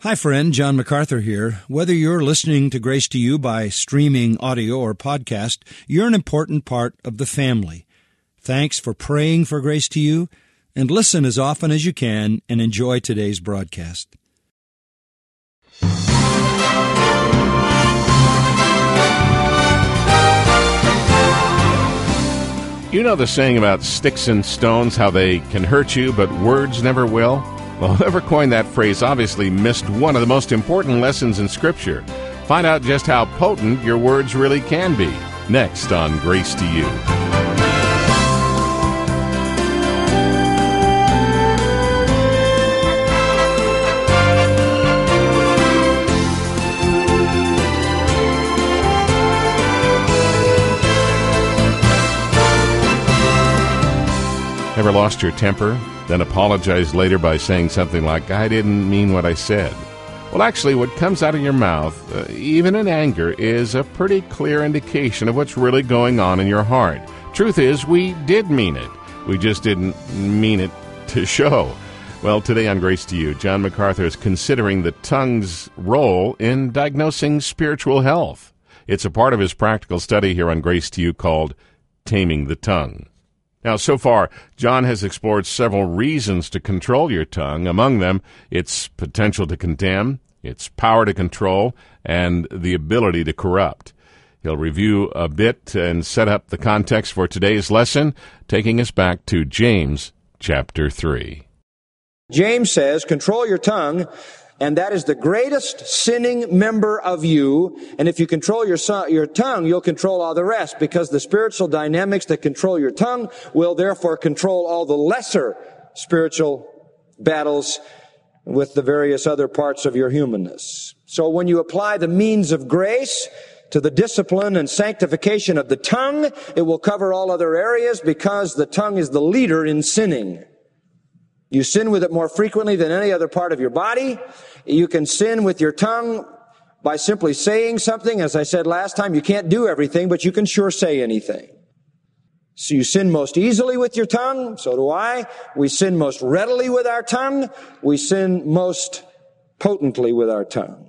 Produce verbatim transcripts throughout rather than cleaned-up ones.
Hi, friend. John MacArthur here. Whether you're listening to Grace to You by streaming audio or podcast, you're an important part of the family. Thanks for praying for Grace to You, and listen as often as you can and enjoy today's broadcast. You know the saying about sticks and stones, how they can hurt you, but words never will? Well, whoever coined that phrase obviously missed one of the most important lessons in Scripture. Find out just how potent your words really can be, next on Grace to You. Ever lost your temper, then apologized later by saying something like, I didn't mean what I said? Well, actually, what comes out of your mouth, uh, even in anger, is a pretty clear indication of what's really going on in your heart. Truth is, we did mean it. We just didn't mean it to show. Well, today on Grace to You, John MacArthur is considering the tongue's role in diagnosing spiritual health. It's a part of his practical study here on Grace to You called Taming the Tongue. Now, so far, John has explored several reasons to control your tongue. Among them, its potential to condemn, its power to control, and the ability to corrupt. He'll review a bit and set up the context for today's lesson, taking us back to James chapter three. James says, control your tongue, and that is the greatest sinning member of you. And if you control your son, your tongue, you'll control all the rest, because the spiritual dynamics that control your tongue will therefore control all the lesser spiritual battles with the various other parts of your humanness. So when you apply the means of grace to the discipline and sanctification of the tongue, it will cover all other areas, because the tongue is the leader in sinning. You sin with it more frequently than any other part of your body. You can sin with your tongue by simply saying something. As I said last time, you can't do everything, but you can sure say anything. So you sin most easily with your tongue. So do I. We sin most readily with our tongue. We sin most potently with our tongue.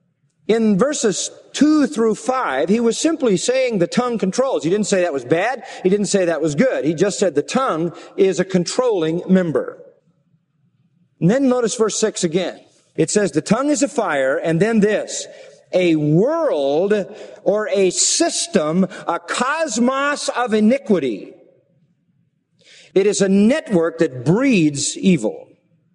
In verses two through five, he was simply saying the tongue controls. He didn't say that was bad. He didn't say that was good. He just said the tongue is a controlling member. And then notice verse six again. It says the tongue is a fire, and then this, a world or a system, a cosmos of iniquity. It is a network that breeds evil.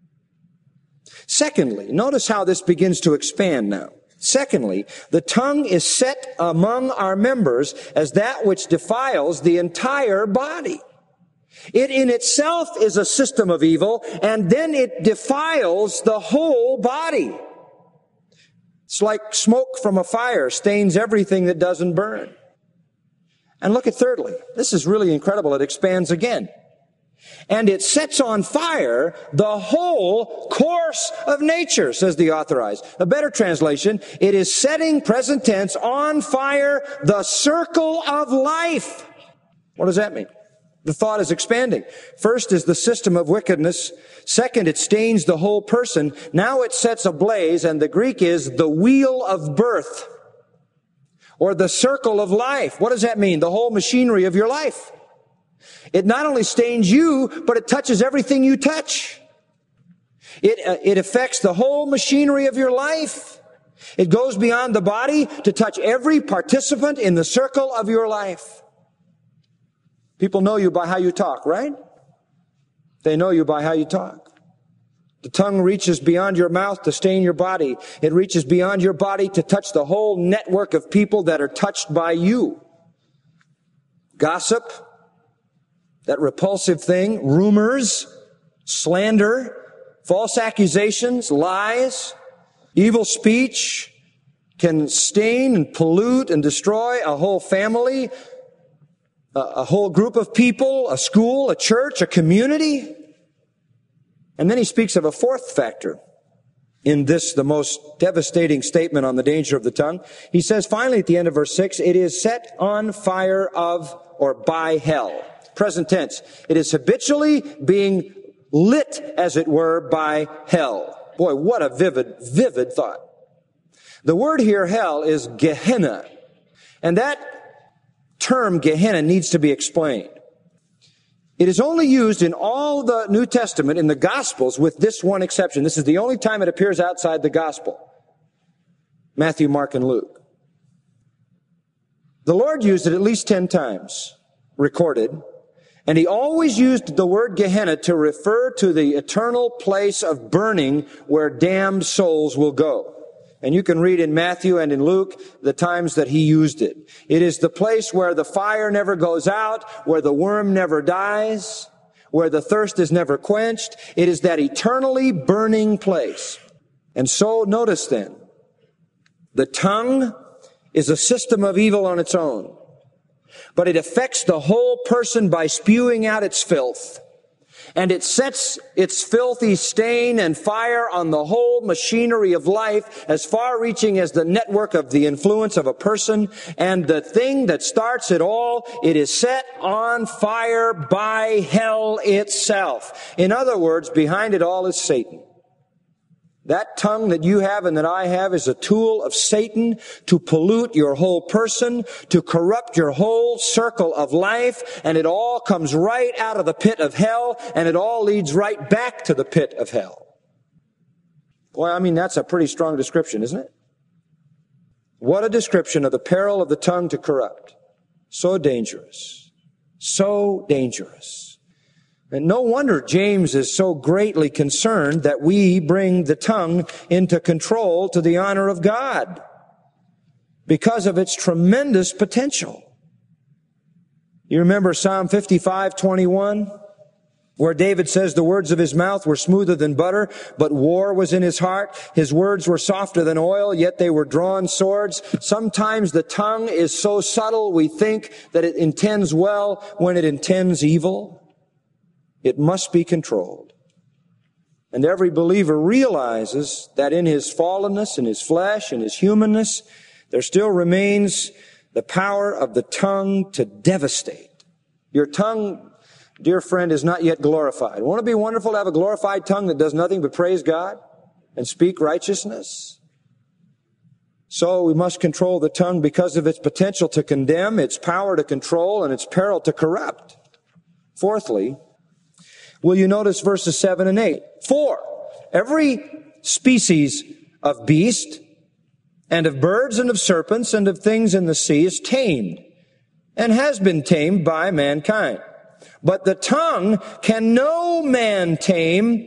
Secondly, notice how this begins to expand now. Secondly, the tongue is set among our members as that which defiles the entire body. It in itself is a system of evil, and then it defiles the whole body. It's like smoke from a fire stains everything that doesn't burn. And look at thirdly. This is really incredible. It expands again. And it sets on fire the whole course of nature, says the Authorized. A better translation, it is setting, present tense, on fire the circle of life. What does that mean? The thought is expanding. First is the system of wickedness. Second, it stains the whole person. Now it sets ablaze, and the Greek is the wheel of birth, or the circle of life. What does that mean? The whole machinery of your life. It not only stains you, but it touches everything you touch. It, uh, it affects the whole machinery of your life. It goes beyond the body to touch every participant in the circle of your life. People know you by how you talk, right? They know you by how you talk. The tongue reaches beyond your mouth to stain your body. It reaches beyond your body to touch the whole network of people that are touched by you. Gossip, that repulsive thing, rumors, slander, false accusations, lies, evil speech can stain and pollute and destroy a whole family, a whole group of people, a school, a church, a community. And then he speaks of a fourth factor in this, the most devastating statement on the danger of the tongue. He says finally at the end of verse six, it is set on fire of or by hell. Present tense. It is habitually being lit, as it were, by hell. Boy, what a vivid, vivid thought. The word here, hell, is Gehenna. And that term, Gehenna, needs to be explained. It is only used in all the New Testament, in the Gospels, with this one exception. This is the only time it appears outside the Gospel. Matthew, Mark, and Luke. The Lord used it at least ten times, recorded. And he always used the word Gehenna to refer to the eternal place of burning where damned souls will go. And you can read in Matthew and in Luke the times that he used it. It is the place where the fire never goes out, where the worm never dies, where the thirst is never quenched. It is that eternally burning place. And so notice then, the tongue is a system of evil on its own. But it affects the whole person by spewing out its filth. And it sets its filthy stain and fire on the whole machinery of life, as far-reaching as the network of the influence of a person. And the thing that starts it all, it is set on fire by hell itself. In other words, behind it all is Satan. That tongue that you have and that I have is a tool of Satan to pollute your whole person, to corrupt your whole circle of life, and it all comes right out of the pit of hell, and it all leads right back to the pit of hell. Boy, I mean, that's a pretty strong description, isn't it? What a description of the peril of the tongue to corrupt. So dangerous. So dangerous. And no wonder James is so greatly concerned that we bring the tongue into control to the honor of God because of its tremendous potential. You remember Psalm fifty-five twenty-one, where David says the words of his mouth were smoother than butter, but war was in his heart. His words were softer than oil, yet they were drawn swords. Sometimes the tongue is so subtle we think that it intends well when it intends evil. It must be controlled. And every believer realizes that in his fallenness, in his flesh, in his humanness, there still remains the power of the tongue to devastate. Your tongue, dear friend, is not yet glorified. Won't it be wonderful to have a glorified tongue that does nothing but praise God and speak righteousness? So we must control the tongue because of its potential to condemn, its power to control, and its peril to corrupt. Fourthly, will you notice verses seven and eight? For every species of beast and of birds and of serpents and of things in the sea is tamed and has been tamed by mankind. But the tongue can no man tame,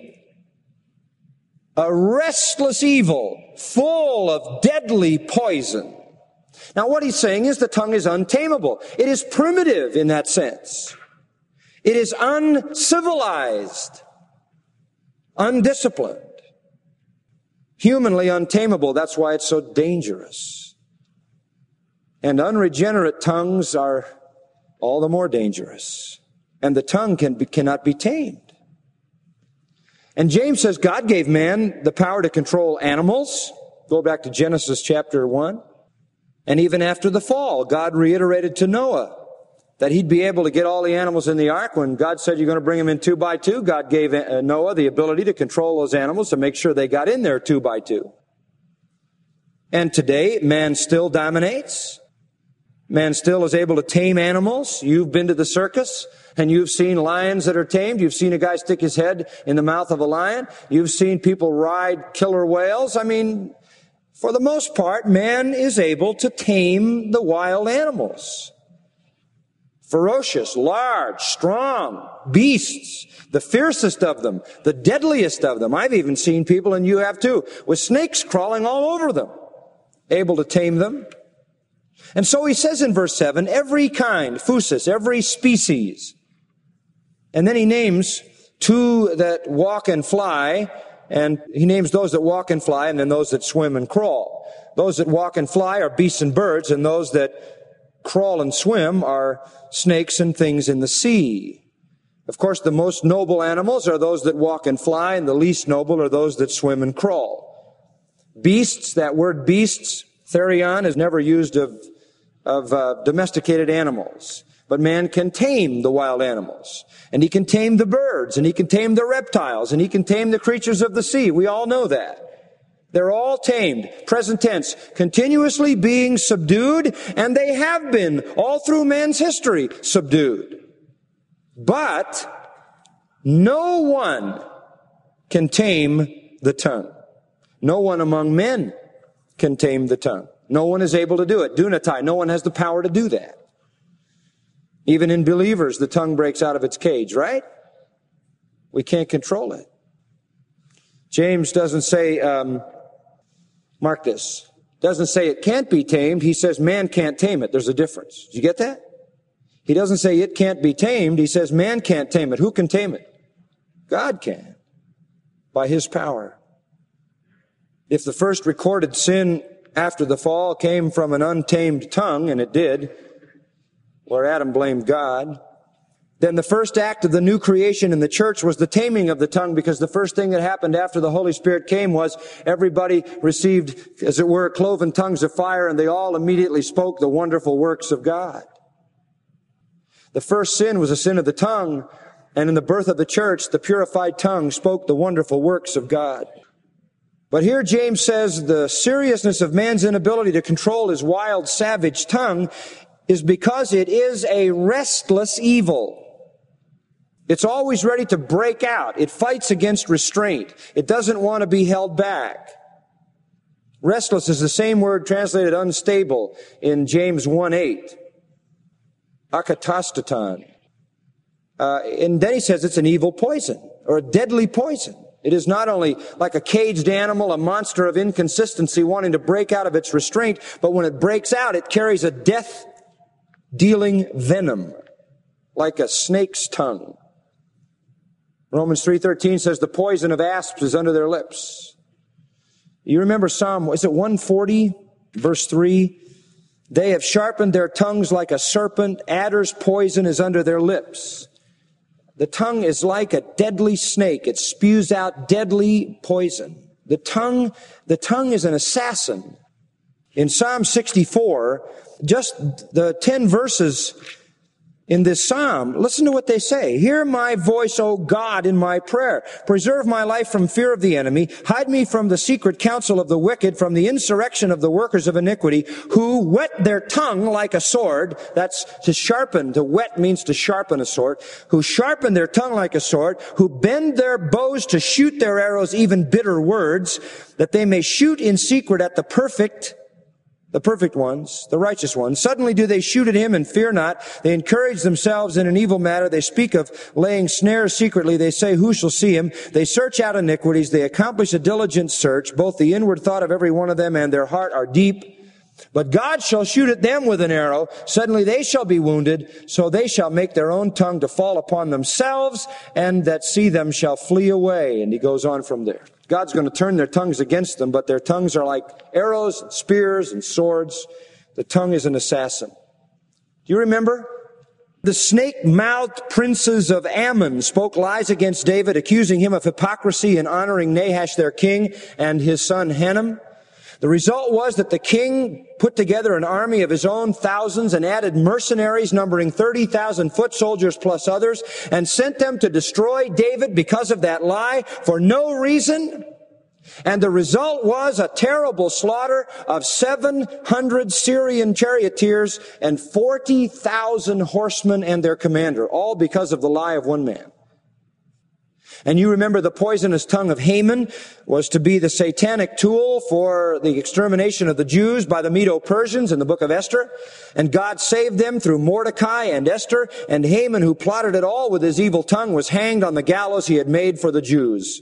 a restless evil full of deadly poison. Now what he's saying is the tongue is untamable. It is primitive in that sense. It is uncivilized, undisciplined, humanly untamable. That's why it's so dangerous. And unregenerate tongues are all the more dangerous. And the tongue can be, cannot be tamed. And James says God gave man the power to control animals. Go back to Genesis chapter one. And even after the fall, God reiterated to Noah that he'd be able to get all the animals in the ark. When God said you're going to bring them in two by two, God gave Noah the ability to control those animals to make sure they got in there two by two. And today, man still dominates. Man still is able to tame animals. You've been to the circus and you've seen lions that are tamed. You've seen a guy stick his head in the mouth of a lion. You've seen people ride killer whales. I mean, for the most part, man is able to tame the wild animals. Ferocious, large, strong beasts, the fiercest of them, the deadliest of them. I've even seen people, and you have too, with snakes crawling all over them, able to tame them. And so he says in verse seven, every kind, phusis, every species. And then he names two that walk and fly, and he names those that walk and fly, and then those that swim and crawl. Those that walk and fly are beasts and birds, and those that crawl and swim are snakes and things in the sea. Of course, the most noble animals are those that walk and fly, and the least noble are those that swim and crawl. Beasts, that word beasts, therion, is never used of, of uh, domesticated animals. But But man can tame the wild animals, and he can tame the birds, and he can tame the reptiles, and he can tame the creatures of the sea. We all know that. They're all tamed, present tense, continuously being subdued, and they have been all through man's history subdued. But no one can tame the tongue. No one among men can tame the tongue. No one is able to do it. Dunatai, no one has the power to do that. Even in believers, the tongue breaks out of its cage, right? We can't control it. James doesn't say, um, mark this, doesn't say it can't be tamed. He says man can't tame it. There's a difference. Did you get that? He doesn't say it can't be tamed. He says man can't tame it. Who can tame it? God can, by His power. If the first recorded sin after the fall came from an untamed tongue, and it did, where Adam blamed God, then the first act of the new creation in the church was the taming of the tongue, because the first thing that happened after the Holy Spirit came was everybody received, as it were, cloven tongues of fire, and they all immediately spoke the wonderful works of God. The first sin was a sin of the tongue, and in the birth of the church, the purified tongue spoke the wonderful works of God. But here James says the seriousness of man's inability to control his wild, savage tongue is because it is a restless evil. It's always ready to break out. It fights against restraint. It doesn't want to be held back. Restless is the same word translated unstable in James one eight. Akatastaton. Uh, and then he says it's an evil poison, or a deadly poison. It is not only like a caged animal, a monster of inconsistency wanting to break out of its restraint, but when it breaks out, it carries a death-dealing venom, like a snake's tongue. Romans three thirteen says the poison of asps is under their lips. You remember Psalm, is it one forty, verse three? They have sharpened their tongues like a serpent. Adder's poison is under their lips. The tongue is like a deadly snake. It spews out deadly poison. The tongue, the tongue is an assassin. In Psalm sixty-four, just the ten verses in this psalm, listen to what they say. Hear my voice, O God, in my prayer. Preserve my life from fear of the enemy. Hide me from the secret counsel of the wicked, from the insurrection of the workers of iniquity, who whet their tongue like a sword. That's to sharpen. To whet means to sharpen a sword. Who sharpen their tongue like a sword, who bend their bows to shoot their arrows, even bitter words, that they may shoot in secret at the perfect The perfect ones, the righteous ones. Suddenly do they shoot at him and fear not. They encourage themselves in an evil matter. They speak of laying snares secretly. They say, who shall see him? They search out iniquities. They accomplish a diligent search. Both the inward thought of every one of them and their heart are deep. But God shall shoot at them with an arrow. Suddenly they shall be wounded. So they shall make their own tongue to fall upon themselves, and that see them shall flee away. And he goes on from there. God's going to turn their tongues against them, but their tongues are like arrows, and spears, and swords. The tongue is an assassin. Do you remember? The snake-mouthed princes of Ammon spoke lies against David, accusing him of hypocrisy in honoring Nahash, their king, and his son Hanam. The result was that the king put together an army of his own thousands and added mercenaries numbering thirty thousand foot soldiers plus others and sent them to destroy David because of that lie for no reason. And the result was a terrible slaughter of seven hundred Syrian charioteers and forty thousand horsemen and their commander, all because of the lie of one man. And you remember the poisonous tongue of Haman was to be the satanic tool for the extermination of the Jews by the Medo-Persians in the book of Esther. And God saved them through Mordecai and Esther. And Haman, who plotted it all with his evil tongue, was hanged on the gallows he had made for the Jews.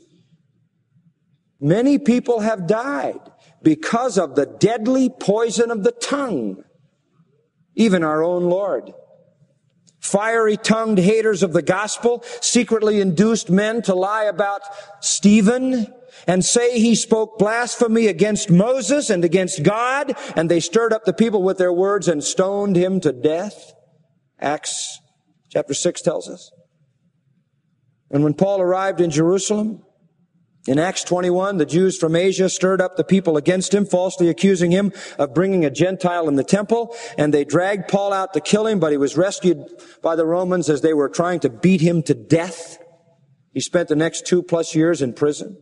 Many people have died because of the deadly poison of the tongue. Even our own Lord. Fiery-tongued haters of the gospel secretly induced men to lie about Stephen and say he spoke blasphemy against Moses and against God, and they stirred up the people with their words and stoned him to death. Acts chapter six tells us. And when Paul arrived in Jerusalem, In Acts twenty-one, the Jews from Asia stirred up the people against him, falsely accusing him of bringing a Gentile in the temple, and they dragged Paul out to kill him, but he was rescued by the Romans as they were trying to beat him to death. He spent the next two plus years in prison.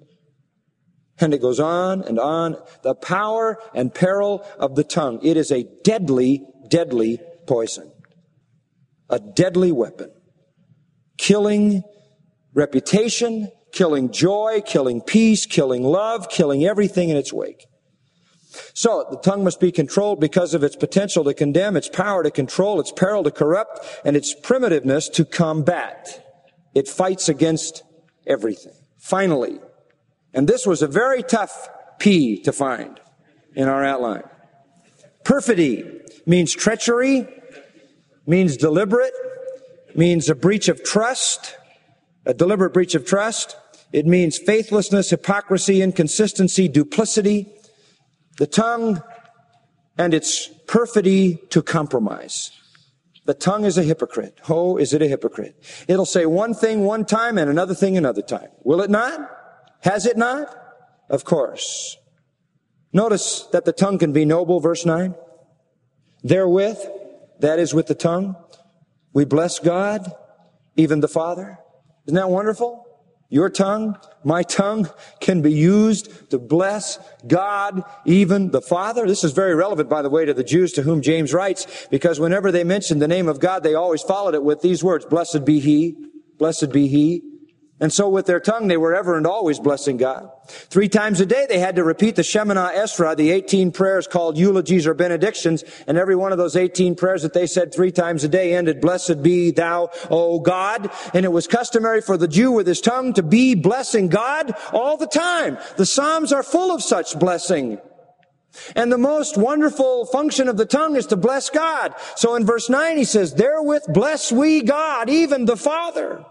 And it goes on and on. The power and peril of the tongue. It is a deadly, deadly poison. A deadly weapon. Killing reputation, killing joy, killing peace, killing love, killing everything in its wake. So, the tongue must be controlled because of its potential to condemn, its power to control, its peril to corrupt, and its primitiveness to combat. It fights against everything. Finally, and this was a very tough P to find in our outline. Perfidy means treachery, means deliberate, means a breach of trust, a deliberate breach of trust. It means faithlessness, hypocrisy, inconsistency, duplicity. The tongue and its perfidy to compromise. The tongue is a hypocrite. Oh, is it a hypocrite? It'll say one thing one time and another thing another time. Will it not? Has it not? Of course. Notice that the tongue can be noble, verse nine. Therewith, that is with the tongue, we bless God, even the Father. Isn't that wonderful? Your tongue, my tongue, can be used to bless God, even the Father. This is very relevant, by the way, to the Jews to whom James writes, because whenever they mentioned the name of God, they always followed it with these words, blessed be He, blessed be He. And so with their tongue, they were ever and always blessing God. Three times a day, they had to repeat the Shemoneh Esrei, the eighteen prayers called eulogies or benedictions, and every one of those eighteen prayers that they said three times a day ended, blessed be thou, O God. And it was customary for the Jew with his tongue to be blessing God all the time. The Psalms are full of such blessing. And the most wonderful function of the tongue is to bless God. So in verse nine, he says, therewith bless we God, even the Father.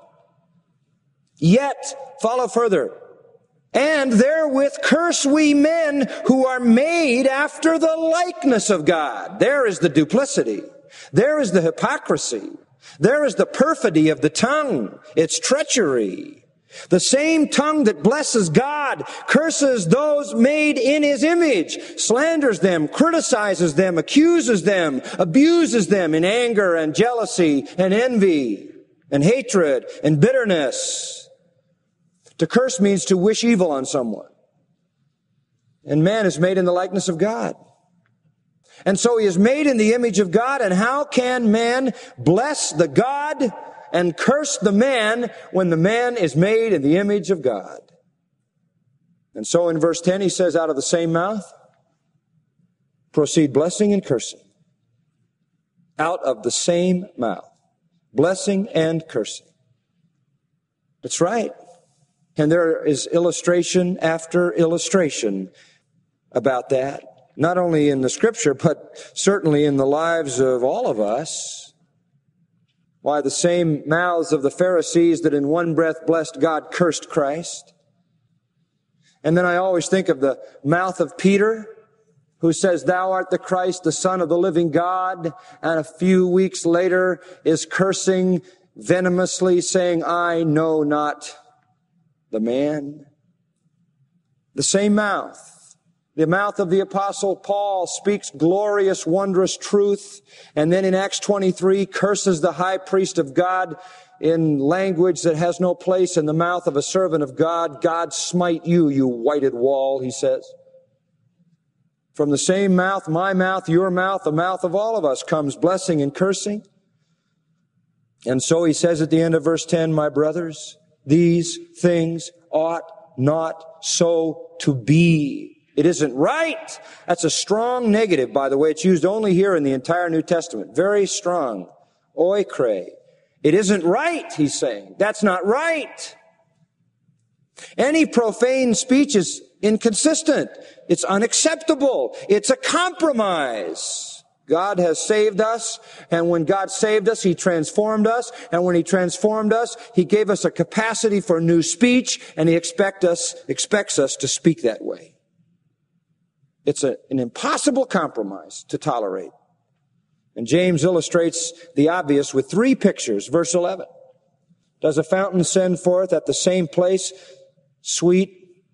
Yet, follow further, and therewith curse we men who are made after the likeness of God. There is the duplicity. There is the hypocrisy. There is the perfidy of the tongue. It's treachery. The same tongue that blesses God curses those made in His image, slanders them, criticizes them, accuses them, abuses them in anger and jealousy and envy and hatred and bitterness. To curse means to wish evil on someone. And man is made in the likeness of God. And so he is made in the image of God. And how can man bless the God and curse the man when the man is made in the image of God? And so in verse ten he says, out of the same mouth proceed blessing and cursing. Out of the same mouth. Blessing and cursing. That's right. And there is illustration after illustration about that, not only in the Scripture, but certainly in the lives of all of us. Why, the same mouths of the Pharisees that in one breath blessed God cursed Christ. And then I always think of the mouth of Peter, who says, thou art the Christ, the Son of the living God, and a few weeks later is cursing venomously, saying, I know not the man. The same mouth. The mouth of the Apostle Paul speaks glorious, wondrous truth, and then in Acts twenty-three curses the high priest of God in language that has no place in the mouth of a servant of God. God smite you, you whited wall, he says. From the same mouth, my mouth, your mouth, the mouth of all of us, comes blessing and cursing. And so he says at the end of verse ten, my brothers, these things ought not so to be. It isn't right. That's a strong negative, by the way. It's used only here in the entire New Testament. Very strong. Oikre. It isn't right, he's saying. That's not right. Any profane speech is inconsistent. It's unacceptable. It's a compromise. God has saved us, and when God saved us, He transformed us, and when He transformed us, He gave us a capacity for new speech, and He expect us, expects us to speak that way. It's a, an impossible compromise to tolerate. And James illustrates the obvious with three pictures. Verse eleven. Does a fountain send forth at the same place sweet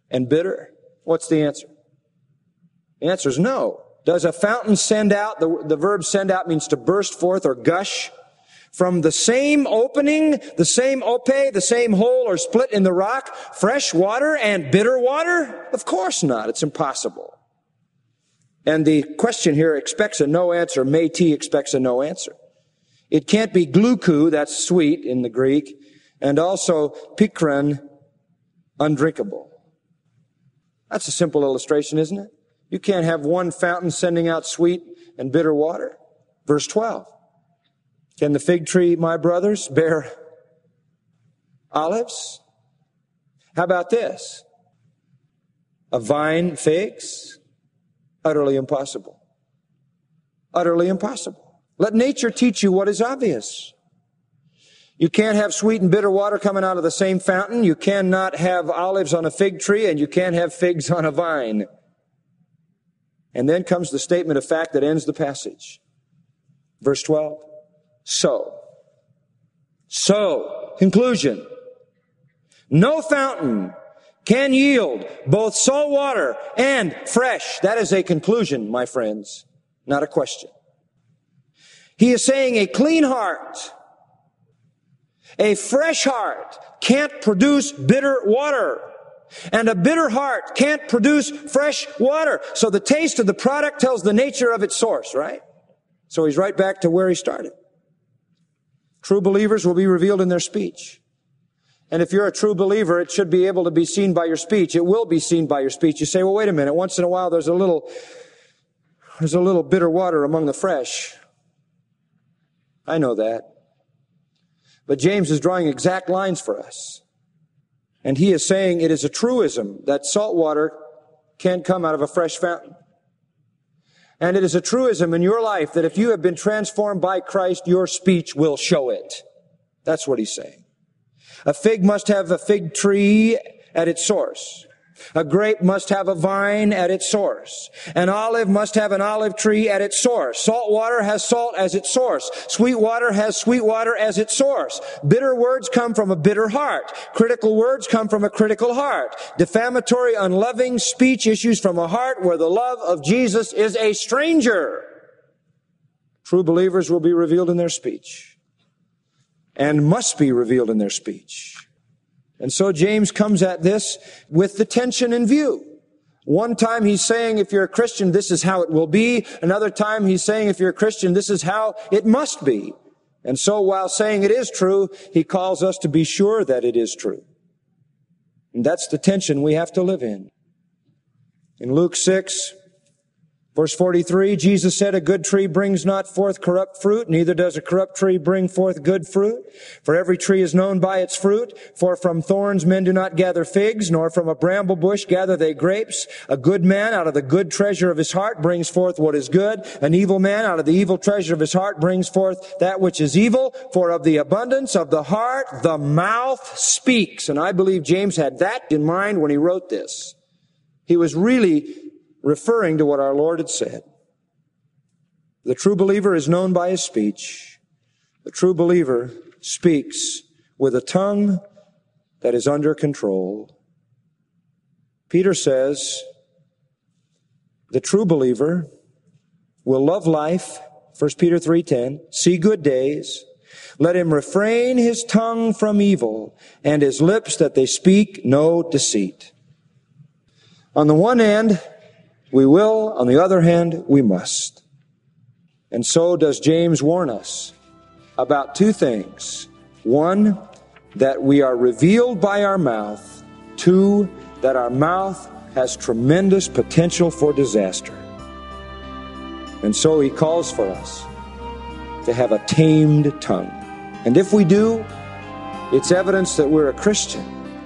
and bitter? What's the answer? The answer is no. Does a fountain send out, the, the verb send out means to burst forth or gush, from the same opening, the same ope, the same hole or split in the rock, fresh water and bitter water? Of course not. It's impossible. And the question here expects a no answer. Métis expects a no answer. It can't be gluku, that's sweet in the Greek, and also pikran, undrinkable. That's a simple illustration, isn't it? You can't have one fountain sending out sweet and bitter water. Verse twelve. Can the fig tree, my brothers, bear olives? How about this? A vine figs? Utterly impossible. Utterly impossible. Let nature teach you what is obvious. You can't have sweet and bitter water coming out of the same fountain. You cannot have olives on a fig tree, and you can't have figs on a vine. And then comes the statement of fact that ends the passage. Verse twelve. So. So. Conclusion. No fountain can yield both salt water and fresh. That is a conclusion, my friends, not a question. He is saying a clean heart, a fresh heart can't produce bitter water. And a bitter heart can't produce fresh water. So the taste of the product tells the nature of its source, right? So he's right back to where he started. True believers will be revealed in their speech. And if you're a true believer, it should be able to be seen by your speech. It will be seen by your speech. You say, well, wait a minute. Once in a while, there's a little, there's a little bitter water among the fresh. I know that. But James is drawing exact lines for us. And he is saying it is a truism that salt water can't come out of a fresh fountain. And it is a truism in your life that if you have been transformed by Christ, your speech will show it. That's what he's saying. A fig must have a fig tree at its source. A grape must have a vine at its source. An olive must have an olive tree at its source. Salt water has salt as its source. Sweet water has sweet water as its source. Bitter words come from a bitter heart. Critical words come from a critical heart. Defamatory, unloving speech issues from a heart where the love of Jesus is a stranger. True believers will be revealed in their speech and must be revealed in their speech. And so James comes at this with the tension in view. One time he's saying, if you're a Christian, this is how it will be. Another time he's saying, if you're a Christian, this is how it must be. And so while saying it is true, he calls us to be sure that it is true. And that's the tension we have to live in. In Luke six, verse forty-three, Jesus said, a good tree brings not forth corrupt fruit, neither does a corrupt tree bring forth good fruit. For every tree is known by its fruit. For from thorns men do not gather figs, nor from a bramble bush gather they grapes. A good man out of the good treasure of his heart brings forth what is good. An evil man out of the evil treasure of his heart brings forth that which is evil. For of the abundance of the heart, the mouth speaks. And I believe James had that in mind when he wrote this. He was really referring to what our Lord had said. The true believer is known by his speech. The true believer speaks with a tongue that is under control. Peter says, the true believer will love life, First Peter three ten, see good days. Let him refrain his tongue from evil and his lips that they speak no deceit. On the one hand, we will. On the other hand, we must. And so does James warn us about two things. One, that we are revealed by our mouth. Two, that our mouth has tremendous potential for disaster. And so he calls for us to have a tamed tongue. And if we do, it's evidence that we're a Christian.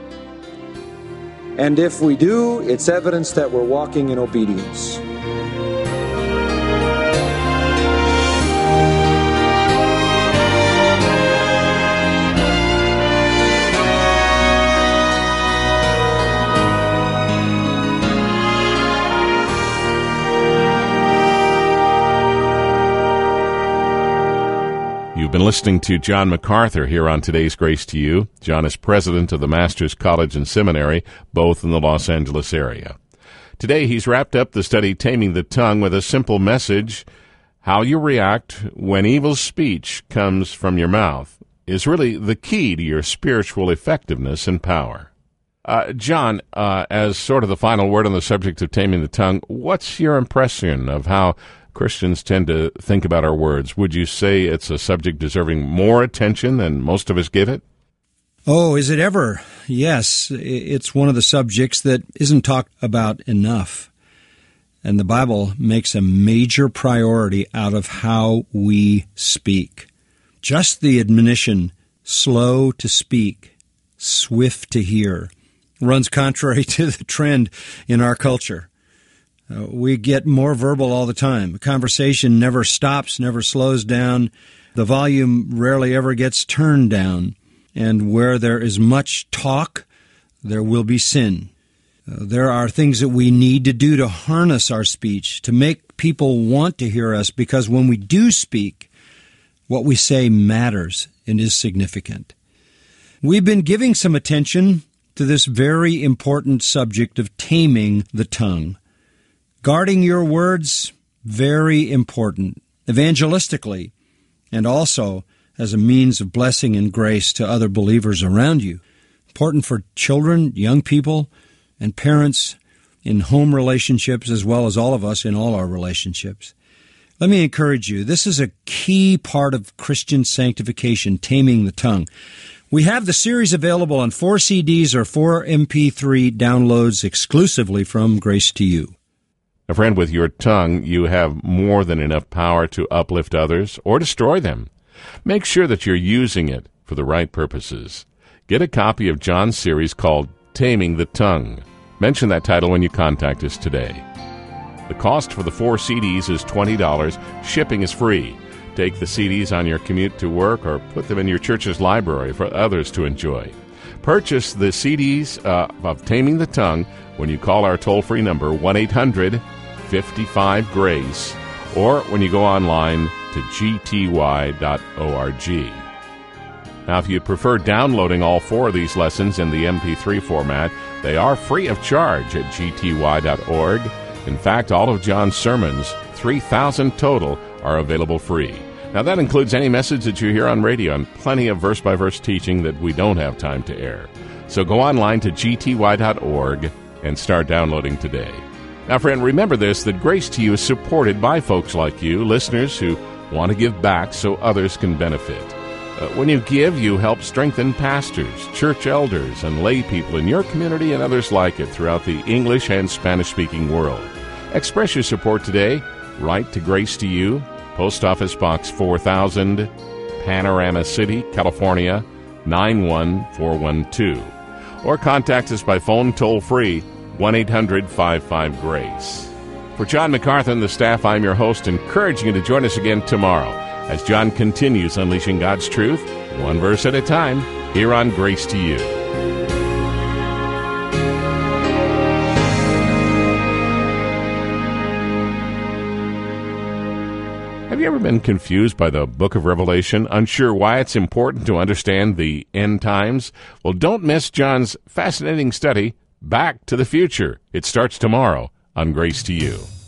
And if we do, it's evidence that we're walking in obedience. You've You've been listening to John MacArthur here on today's Grace to You. John is president of the Masters College and Seminary, both in the Los Angeles area. Today, he's wrapped up the study Taming the Tongue with a simple message. How you react when evil speech comes from your mouth is really the key to your spiritual effectiveness and power. Uh, John, uh, as sort of the final word on the subject of taming the tongue, what's your impression of how Christians tend to think about our words? Would you say it's a subject deserving more attention than most of us give it? Oh, is it ever? Yes, it's one of the subjects that isn't talked about enough. And the Bible makes a major priority out of how we speak. Just the admonition, slow to speak, swift to hear, runs contrary to the trend in our culture. Uh, we get more verbal all the time. Conversation never stops, never slows down. The volume rarely ever gets turned down. And where there is much talk, there will be sin. Uh, there are things that we need to do to harness our speech, to make people want to hear us, because when we do speak, what we say matters and is significant. We've been giving some attention to this very important subject of taming the tongue. Guarding your words, very important, evangelistically, and also as a means of blessing and grace to other believers around you. Important for children, young people, and parents in home relationships, as well as all of us in all our relationships. Let me encourage you, this is a key part of Christian sanctification, taming the tongue. We have the series available on four C Ds or four M P three downloads exclusively from Grace to You. A friend, with your tongue, you have more than enough power to uplift others or destroy them. Make sure that you're using it for the right purposes. Get a copy of John's series called Taming the Tongue. Mention that title when you contact us today. The cost for the four C Ds is twenty dollars. Shipping is free. Take the C Ds on your commute to work or put them in your church's library for others to enjoy. Purchase the C Ds uh, of Taming the Tongue when you call our toll-free number one eight hundred fifty-five GRACE or when you go online to g t y dot org. Now, if you prefer downloading all four of these lessons in the M P three format, they are free of charge at g t y dot org. In fact, all of John's sermons, three thousand total, are available free. Now, that includes any message that you hear on radio and plenty of verse-by-verse teaching that we don't have time to air. So go online to g t y dot org and start downloading today. Now, friend, remember this, that Grace to You is supported by folks like you, listeners who want to give back so others can benefit. Uh, when you give, you help strengthen pastors, church elders, and lay people in your community and others like it throughout the English and Spanish-speaking world. Express your support today. Write to Grace to You, Post Office Box four thousand, Panorama City, California, nine one four one two. Or contact us by phone toll-free, one eight hundred five five GRACE. For John MacArthur and the staff, I'm your host, encouraging you to join us again tomorrow as John continues unleashing God's truth, one verse at a time, here on Grace to You. Have you ever been confused by the book of Revelation, unsure why it's important to understand the end times? Well, don't miss John's fascinating study, Back to the Future. It starts tomorrow on Grace to You.